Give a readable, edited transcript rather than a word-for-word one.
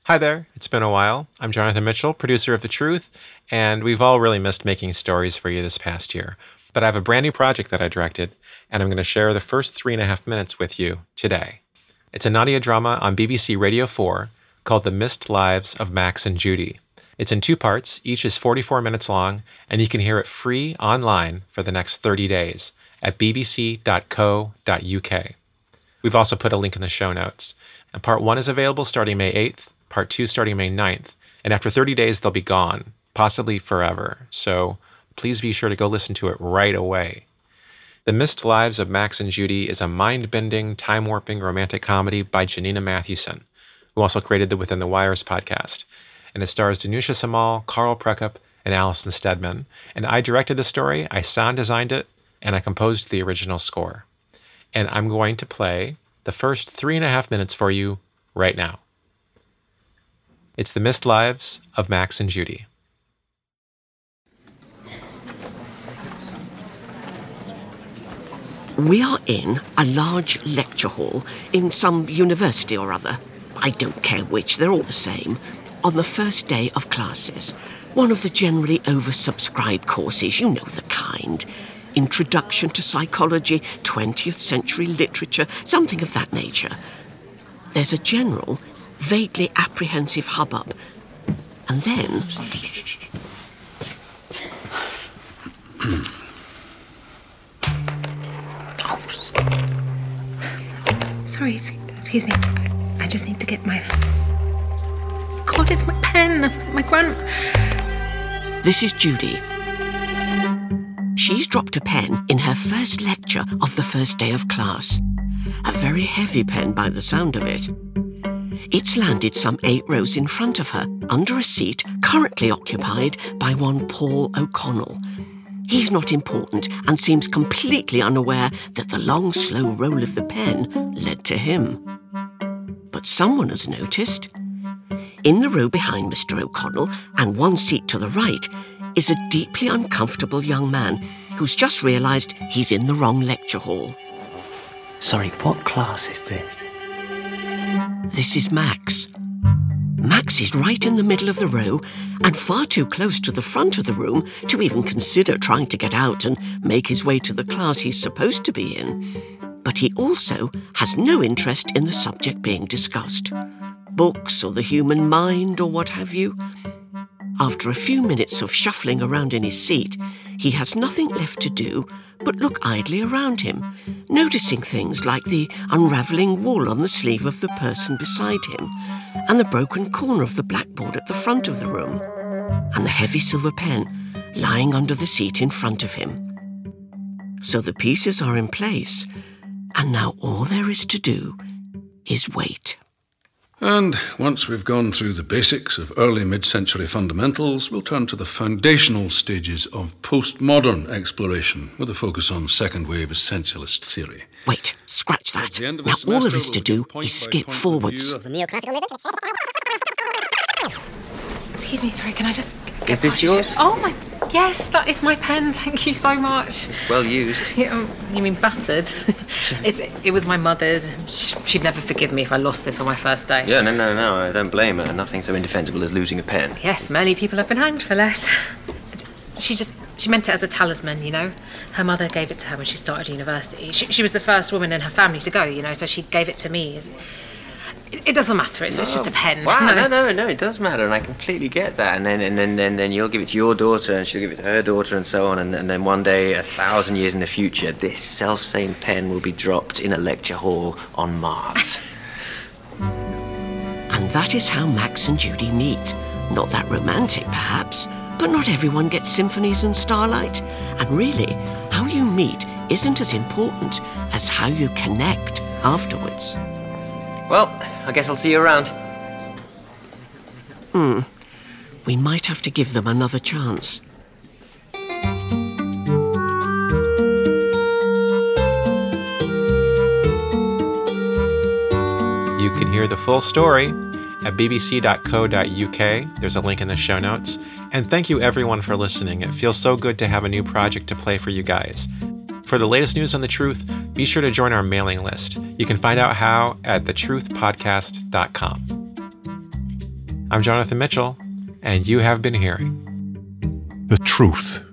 Hi there, it's been a while. I'm Jonathan Mitchell, producer of The Truth, and we've all really missed making stories for you this past year. But I have a brand new project that I directed, and I'm going to share the first 3.5 minutes with you today. It's an audio drama on BBC Radio 4 called The Missed Lives of Max and Judy. It's in 2 parts, each is 44 minutes long, and you can hear it free online for the next 30 days at bbc.co.uk. We've also put a link in the show notes. And part 1 is available starting May 8th, part 2 starting May 9th, and after 30 days they'll be gone, possibly forever. So please be sure to go listen to it right away. The Missed Lives of Max and Judy is a mind-bending, time-warping romantic comedy by Janina Matthewson, who also created the Within the Wires podcast. And it stars Danusha Samal, Carl Prekop, and Alison Steadman. And I directed the story, I sound designed it, and I composed the original score. And I'm going to play the first 3.5 minutes for you right now. It's The Missed Lives of Max and Judy. We are in a large lecture hall in some university or other. I don't care which, they're all the same. On the first day of classes. One of the generally oversubscribed courses, you know the kind. Introduction to Psychology, 20th Century Literature, something of that nature. There's a general, vaguely apprehensive hubbub. And then... Sorry, excuse me. I just need to get my... God, it's my pen. My This is Judy. She's dropped a pen in her first lecture of the first day of class. A very heavy pen by the sound of it. It's landed some 8 rows in front of her, under a seat currently occupied by one Paul O'Connell. He's not important and seems completely unaware that the long, slow roll of the pen led to him. But someone has noticed. In the row behind Mr. O'Connell, and one seat to the right, is a deeply uncomfortable young man who's just realised he's in the wrong lecture hall. Sorry, what class is this? This is Max. Max is right in the middle of the row and far too close to the front of the room to even consider trying to get out and make his way to the class he's supposed to be in. But he also has no interest in the subject being discussed. Books or the human mind or what have you. After a few minutes of shuffling around in his seat, he has nothing left to do but look idly around him, noticing things like the unravelling wool on the sleeve of the person beside him, and the broken corner of the blackboard at the front of the room, and the heavy silver pen lying under the seat in front of him. So the pieces are in place, and now all there is to do is wait. And once we've gone through the basics of early mid-century fundamentals, we'll turn to the foundational stages of postmodern exploration, with a focus on second-wave essentialist theory. Wait, scratch that. Now all there is to do is skip forwards. Excuse me, sorry, can I just... Is this yours? Oh, my... Yes, that is my pen. Thank you so much. Well used. You mean battered? It was my mother's. She'd never forgive me if I lost this on my first day. Yeah, no, I don't blame her. Nothing so indefensible as losing a pen. Yes, many people have been hanged for less. She meant it as a talisman, you know. Her mother gave it to her when she started university. She was the first woman in her family to go, you know, so she gave it to me as... It doesn't matter, it's just a pen. Wow, no, it does matter, and I completely get that. And then you'll give it to your daughter, and she'll give it to her daughter, and so on. And then one day, 1,000 years in the future, this self-same pen will be dropped in a lecture hall on Mars. And that is how Max and Judy meet. Not that romantic, perhaps, but not everyone gets symphonies and starlight. And really, how you meet isn't as important as how you connect afterwards. Well, I guess I'll see you around. We might have to give them another chance. You can hear the full story at bbc.co.uk. There's a link in the show notes. And thank you everyone for listening. It feels so good to have a new project to play for you guys. For the latest news on The Truth, be sure to join our mailing list. You can find out how at thetruthpodcast.com. I'm Jonathan Mitchell, and you have been hearing The Truth